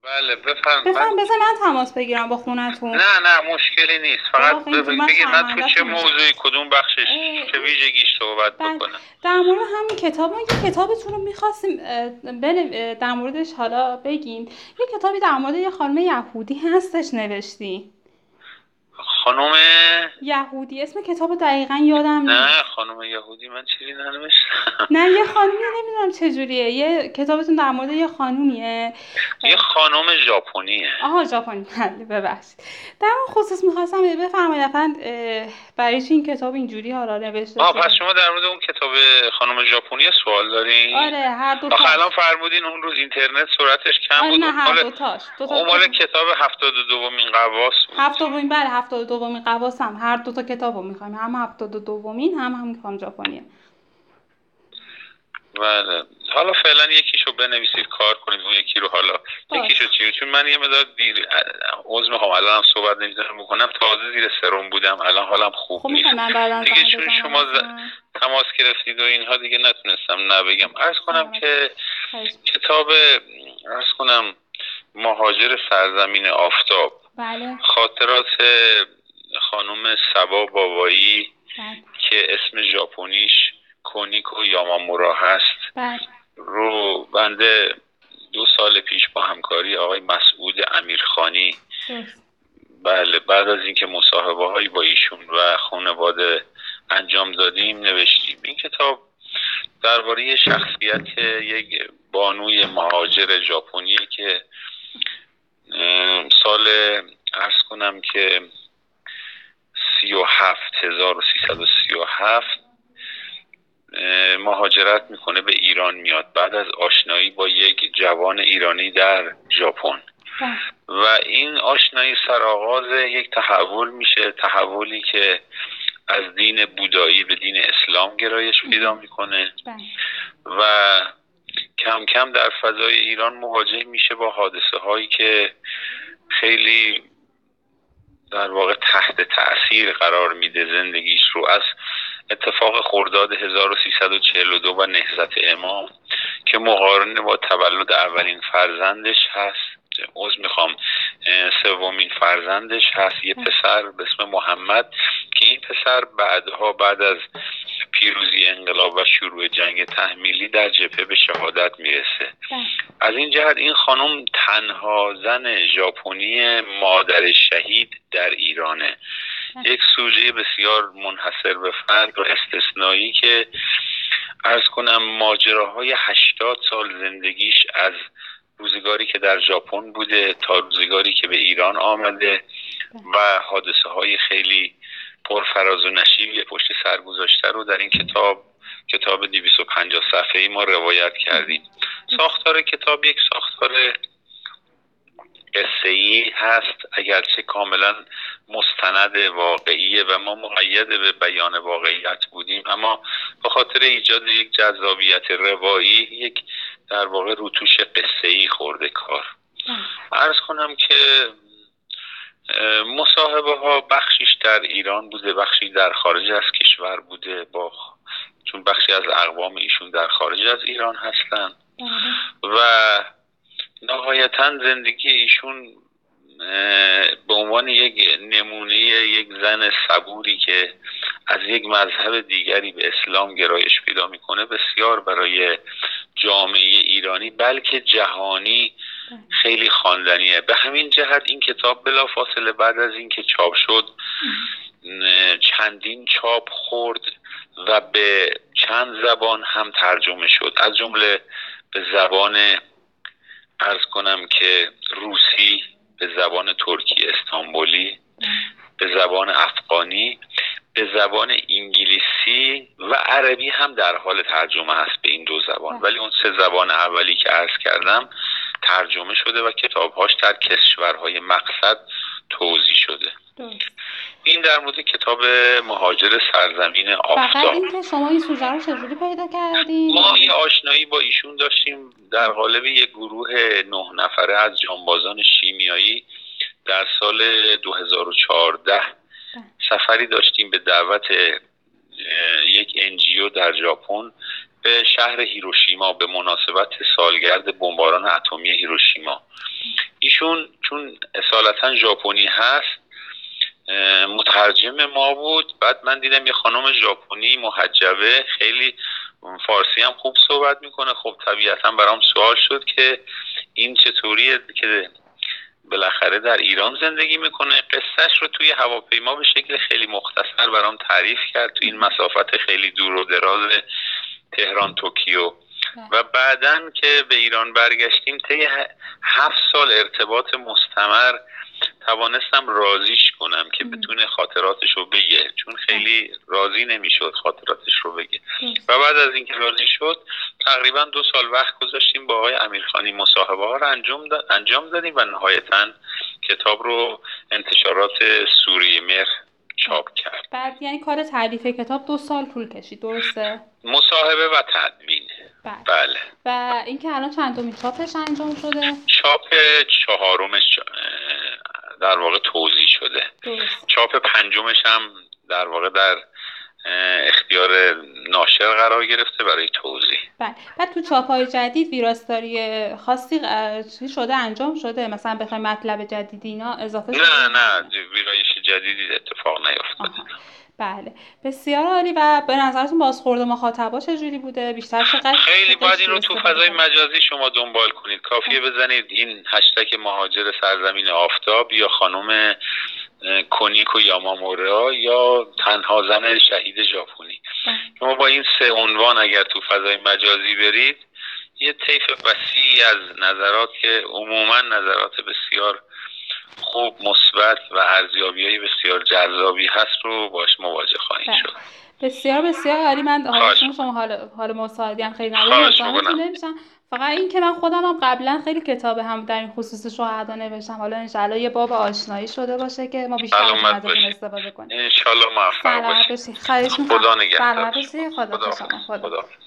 بله بفهم بفرم بذار من تماس بگیرم با خونتون. نه مشکلی نیست، فقط واقعا اینجور من بگید من تو چه شرمنده‌تون میشم. موضوعی کدوم بخشش چه ویژگیش صحبت بله، بکنم. در مورد همین کتاب ما یه کتابتون رو میخواستیم در موردش حالا بگین. یه کتابی در مورد یه خانم یهودی هستش نوشتی. خانم یهودی اسم کتاب دقیقا یادم نیست. نه خانم یهودی من چیزی ننوشتم. نه یه خانومیه، نمیدونم چجوریه، یه کتابتون در مورد یه خانومیه. یه خانم ژاپنیه. آها ژاپنی، ببخشید. در اون خصوص میخواستم بفرمایید برای چی این کتاب اینجوری حالا نوشته شده؟ پس شما در مورد اون کتاب خانم ژاپنی سوال دارین؟ آره هر دو آخه الان فرمودین اون روز اینترنت سرعتش کم بود. نه هر دوتاش. اون مال کتاب 72مین غواص بود. 72مین، بله 72مین غواص هم هر دوتا کتابو میخوایم، هم 72مین هم خانم ژاپنیه. بله حالا فعلا یکیشو بنویسید کار کنید، اون یکی رو حالا یکیشو چون من یه مقدار دیر عذر میخوام الان هم صحبت نمیتونم بکنم، تازه زیر سرم بودم، الان حالم خوب نیست دیگه، چون شما تماس گرفتید و اینها دیگه نتونستم نبگم. عرض کنم که کتاب مهاجر سرزمین آفتاب، بله. خاطرات خانم سبا بابایی، بله. که اسم ژاپنیش کونیکو یامامورا هست، بله. رو بنده 2 سال پیش با همکاری آقای مسعود امیرخانی بله بعد از اینکه مصاحبه هایی با ایشون و خانواده انجام دادیم نوشتیم. این کتاب درباره شخصیت یک بانوی مهاجر ژاپنی که سال عرض کنم که 1337 مهاجرت میکنه به ایران میاد بعد از آشنایی با یک جوان ایرانی در ژاپن و این آشنایی سرآغاز یک تحول میشه، تحولی که از دین بودایی به دین اسلام گرایش پیدا میکنه و کم کم در فضای ایران مواجه میشه با حادثه هایی که خیلی در واقع تحت تأثیر قرار میده زندگیش رو. از اتفاق خرداد 1342 و نهضت امام که مقارنه با تولد اولین فرزندش هست، سومین فرزندش هست، یه پسر به اسم محمد که این پسر بعد از پیروزی انقلاب و شروع جنگ تحمیلی در جبهه به شهادت میرسه. از این جهت این خانم تنها زن ژاپنی مادر شهید در ایرانه، یک سوژه بسیار منحصر به فرد و استثنایی که عرض کنم ماجراهای 80 سال زندگیش از روزگاری که در ژاپن بوده تا روزگاری که به ایران آمده و حادثه های خیلی پرفراز و نشیبی پشت سر گذاشته رو در این کتاب 250 صفحه‌ای ما روایت کردیم. ساختار کتاب یک ساختار قصه‌ای هست، اگرچه کاملا مستند واقعیه و ما مقید به بیان واقعیت بودیم، اما به خاطر ایجاد یک جذابیت روایی یک در واقع روتوش قصه‌ای خورده کار. عرض کنم که مصاحبه ها بخشیش در ایران بوده، بخشی در خارج از کشور بوده، چون بخشی از اقوام ایشون در خارج از ایران هستن و نهایتا زندگی ایشون به عنوان یک نمونه یک زن صبوری که از یک مذهب دیگری به اسلام گرایش پیدا میکنه بسیار برای جامعه ایرانی بلکه جهانی خیلی خواندنیه. به همین جهت این کتاب بلافاصله بعد از اینکه چاپ شد چندین چاپ خورد و به چند زبان هم ترجمه شد، از جمله به زبان عرض کنم که روسی، به زبان ترکی استانبولی، به زبان افغانی، به زبان انگلیسی و عربی هم در حال ترجمه هست به این 2 زبان، ولی اون 3 زبان اولی که عرض کردم ترجمه شده و کتابهاش در کشورهای مقصد توزیع شده. این در مورد کتاب مهاجر سرزمین آفتاب. فقط این که شما این سوژه رو چجوری پیدا کردین؟ ما یه آشنایی با ایشون داشتیم در قالب یک گروه 9 نفره از جانبازان شیمیایی در سال 2014 سفری داشتیم به دعوت یک NGO در ژاپن به شهر هیروشیما به مناسبت سالگرد بمباران اتمی هیروشیما. چون اصالتا ژاپنی هست مترجم ما بود. بعد من دیدم یه خانم ژاپنی محجبه خیلی فارسی هم خوب صحبت میکنه. خب طبیعتا برام سوال شد که این چطوریه که بالاخره در ایران زندگی میکنه. قصهش رو توی هواپیما به شکل خیلی مختصر برام تعریف کرد، توی این مسافت خیلی دور و دراز تهران توکیو. و بعدن که به ایران برگشتیم طی 7 سال ارتباط مستمر توانستم راضیش کنم که بتونه خاطراتش رو بگه، چون خیلی راضی نمیشد خاطراتش رو بگه. و بعد از اینکه راضی شد تقریبا 2 سال وقت گذاشتیم با آقای امیرخانی مصاحبه ها رو انجام دادیم و نهایتا کتاب رو انتشارات سوریه مهر چاپ کرد. بعد یعنی کار تالیف کتاب 2 سال طول کشید، درسته؟ مصاحبه و تدوین. بله. و اینکه الان چندمین چاپش انجام شده؟ چاپ 4مش در واقع توزیع شده. چاپ 5مش هم در واقع در اختیار ناشر قرار گرفته برای توزیع. بله. بعد تو چاپ‌های جدید ویراستاری خاصی شده انجام شده؟ مثلا بخوایم مطلب جدیدی اینا اضافه شده؟ نه ویرایش جدیدی اتفاق نیفتاد. بله، بسیار عالی. و به نظرتون بازخورد مخاطبا چجوری بوده؟ بیشتر چقدر خیلی باید این رو تو فضای مجازی شما دنبال کنید. کافیه بزنید این هشتگ مهاجر سرزمین آفتاب یا خانم کونیکو یامامورا یا تنها زن شهید ژاپنی. شما با این 3 عنوان اگر تو فضای مجازی برید یه طیف وسیعی از نظرات که عموما نظرات بسیار خوب، مثبت و ارزیابی‌های بسیار جذابی هست رو باش مواجه خواهید شد. بسیار بسیار عالی. من شما حال مصاحبه خیلی ندارم نمیشم. فقط این که من خودم هم قبلا خیلی کتاب هم در این خصوص شهدا نوشتم. حالا ان شاءالله یه باب آشنایی شده باشه که ما بیشتر ازتون استفاده کنیم. ان شاءالله موفق باشید. خواهش می‌کنم. خدا نگهدار. خدا